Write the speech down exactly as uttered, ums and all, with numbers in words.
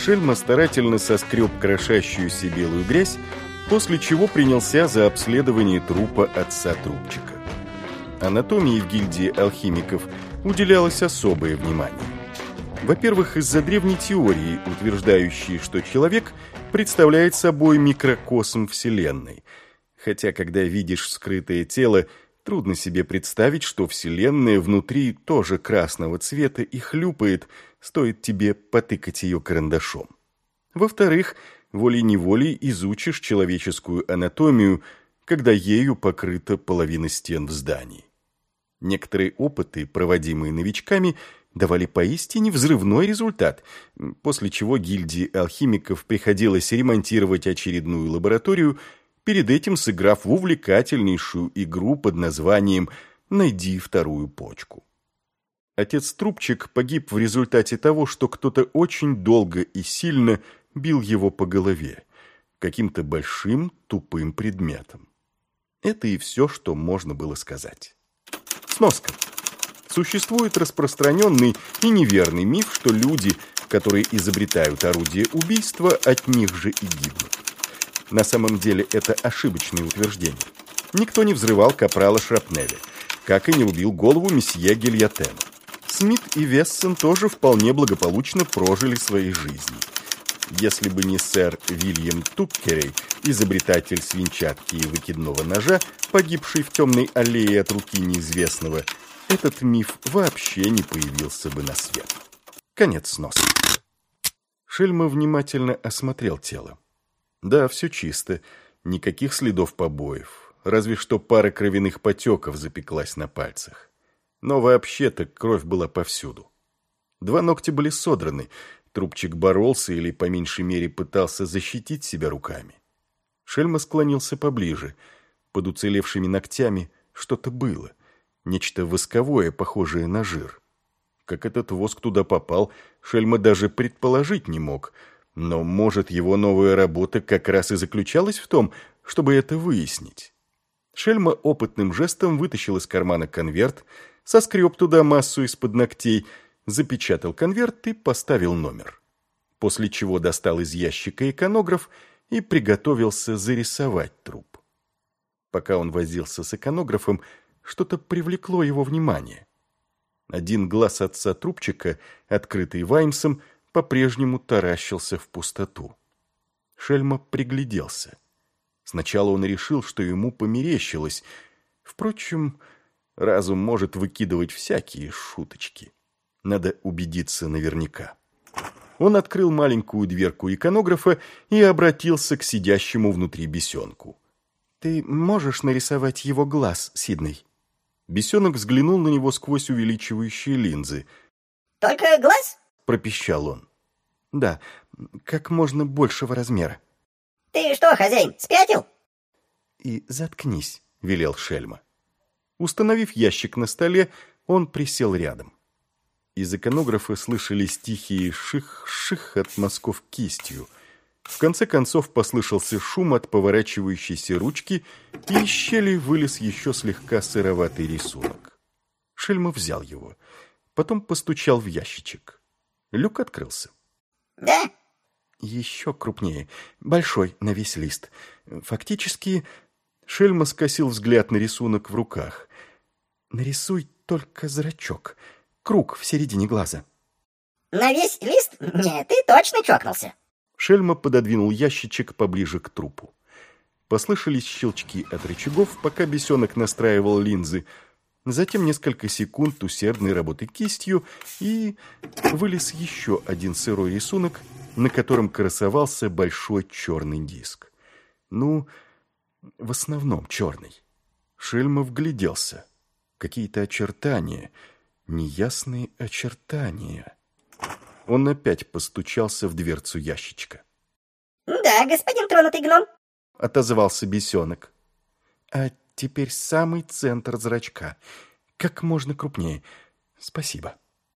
Шельма старательно соскреб крошащуюся белую грязь, после чего принялся за обследование трупа отца Трубчика. Анатомии в гильдии алхимиков уделялось особое внимание. Во-первых, из-за древней теории, утверждающей, что человек представляет собой микрокосм Вселенной. Хотя, когда видишь скрытое тело, трудно себе представить, что Вселенная внутри тоже красного цвета и хлюпает, стоит тебе потыкать ее карандашом. Во-вторых, волей-неволей изучишь человеческую анатомию, когда ею покрыта половина стен в здании. Некоторые опыты, проводимые новичками, давали поистине взрывной результат, после чего гильдии алхимиков приходилось ремонтировать очередную лабораторию, перед этим сыграв в увлекательнейшую игру под названием «Найди вторую почку». Отец Трубчик погиб в результате того, что кто-то очень долго и сильно бил его по голове каким-то большим тупым предметом. Это и все, что можно было сказать. Сноска. Существует распространенный и неверный миф, что люди, которые изобретают орудие убийства, от них же и гибнут. На самом деле это ошибочное утверждение. Никто не взрывал капрала шрапнеля, как и не убил голову месье Гильотена. Смит и Вессон тоже вполне благополучно прожили свои жизни. Если бы не сэр Вильям Туккерей, изобретатель свинчатки и выкидного ножа, погибший в темной аллее от руки неизвестного, этот миф вообще не появился бы на свет. Конец сноса. Шельма внимательно осмотрел тело. Да, все чисто, никаких следов побоев, разве что пара кровяных потеков запеклась на пальцах. Но вообще-то кровь была повсюду. Два ногтя были содраны, Трубчик боролся или, по меньшей мере, пытался защитить себя руками. Шельма склонился поближе. Под уцелевшими ногтями что-то было, нечто восковое, похожее на жир. Как этот воск туда попал, Шельма даже предположить не мог, но, может, его новая работа как раз и заключалась в том, чтобы это выяснить. Шельма опытным жестом вытащил из кармана конверт, соскреб туда массу из-под ногтей, запечатал конверт и поставил номер. После чего достал из ящика иконограф и приготовился зарисовать труп. Пока он возился с иконографом, что-то привлекло его внимание. Один глаз отца Трубчика, открытый Ваймсом, по-прежнему таращился в пустоту. Шельма пригляделся. Сначала он решил, что ему померещилось. Впрочем, разум может выкидывать всякие шуточки. Надо убедиться наверняка. Он открыл маленькую дверку иконографа и обратился к сидящему внутри бесенку. «Ты можешь нарисовать его глаз, Сидней?» Бесенок взглянул на него сквозь увеличивающие линзы. «Только глаз?» — пропищал он. «Да, как можно большего размера». «Ты что, хозяин, спятил?» «И заткнись», — велел Шельма. Установив ящик на столе, он присел рядом. Из иконографа слышались тихие ших-ших от мазков кистью. В конце концов послышался шум от поворачивающейся ручки, и из щели вылез еще слегка сыроватый рисунок. Шельма взял его, потом постучал в ящичек. Люк открылся. «Да?» «Еще крупнее, большой на весь лист. Фактически...» Шельма скосил взгляд на рисунок в руках. «Нарисуй только зрачок, круг в середине глаза». «На весь лист? Нет, ты точно чокнулся». Шельма пододвинул ящичек поближе к трупу. Послышались щелчки от рычагов, пока бесенок настраивал линзы. Затем несколько секунд усердной работы кистью, и вылез еще один сырой рисунок, на котором красовался большой черный диск. Ну, в основном черный. Шельма вгляделся. Какие-то очертания, неясные очертания. Он опять постучался в дверцу ящичка. «Да, господин тронутый гном», — отозвался бесенок. «А теперь самый центр зрачка. Как можно крупнее. Спасибо».